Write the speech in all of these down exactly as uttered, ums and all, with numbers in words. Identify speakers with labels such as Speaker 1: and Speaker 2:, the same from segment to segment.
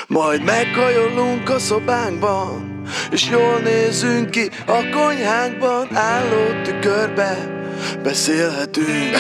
Speaker 1: Majd meghajolunk a szobánkban, és jól nézünk ki a konyhánkban. Álló tükörbe beszélhetünk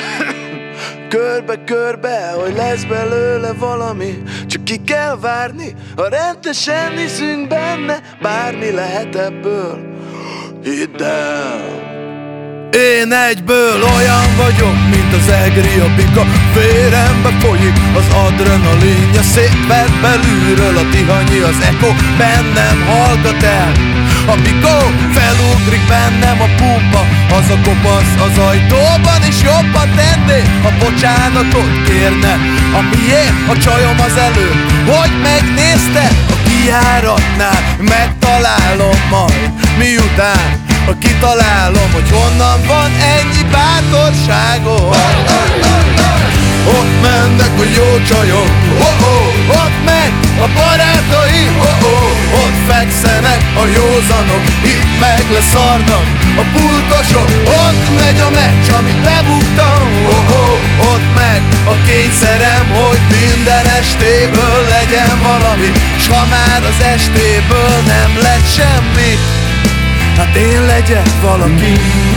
Speaker 1: körbe-körbe, hogy lesz belőle valami. Csak ki kell várni, ha rendesen hiszünk benne. Bármi lehet ebből, hidd el. Én egyből olyan vagyok, mint az egri a bika. Vérembe folyik az adrenalinja, szétvett belülről a tihanyi, az echo bennem hallgat el. Amikor felugrik bennem a pumpa, az a kopasz az ajtóban is jobban tenné, ha bocsánatot kérne. Amiért a csajom az előbb, hogy megnézte a kijáratnál. Megtalálom majd, miután ha kitalálom, hogy honnan van ennyi bátorságom. Ott mennek a jó csajok, oh -oh, ott meg a barátaim, oh -oh, ott fekszenek a józanok, itt meg leszarnak a pultosok. Ott megy a meccs, amit bebuktam, oh -oh, ott meg a kényszerem, hogy minden estéből legyen valami. S ha már az estéből nem lett semmi, hát én legyek valaki.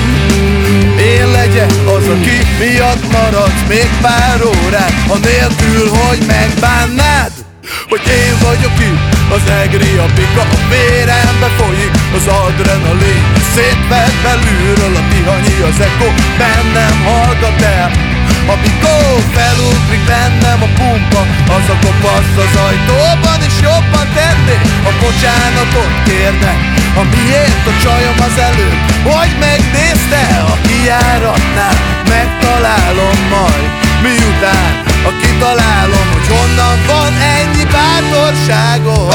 Speaker 1: Én legyek az, aki miatt maradsz még pár órát, anélkül, hogy megbánnád, hogy én vagyok itt, az egri a bika. A vérembe folyik az adrenalin, szétvett belülről a tihanyi, az echo bennem hallgat el. Amikor felugrik bennem a pumpa, az a kopasz az ajtóban is jobban tenné, a bocsánatot kérne. Amiért a csajom az előbb, hogy megnézte a kijáratnál. Megtalálom majd, miután a kitalálom, hogy honnan van ennyi bátorságom.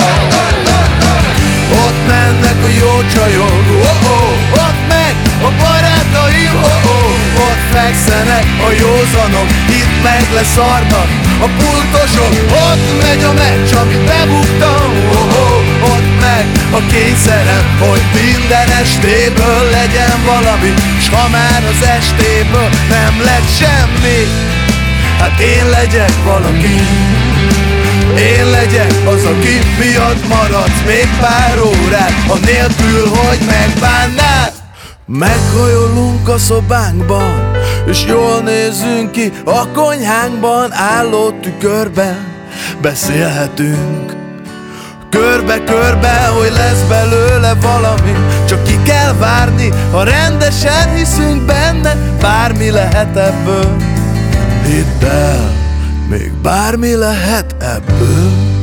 Speaker 1: Ott mennek a jó csajok, oh -oh, ott meg a barátaim, oh -oh, ott fekszenek a józanok, itt meg leszarnak a pultosok. Ott megy a meccs, amit bebuktam, oh -oh, ott meg a kényszerem, hogy minden estéből legyen valami. S ha már az estéből nem lett semmi, hát én legyek valaki. Én legyek az, aki miatt maradsz még pár órát, anélkül, hogy megbánnád. Meghajolunk a szobánkban, és jól nézünk ki a konyhánkban. Álló tükörben beszélhetünk körbe-körbe, hogy lesz belőle valami. Csak ki kell várni, ha rendesen hiszünk benne. Bármi lehet ebből, hidd el, még bármi lehet ebből.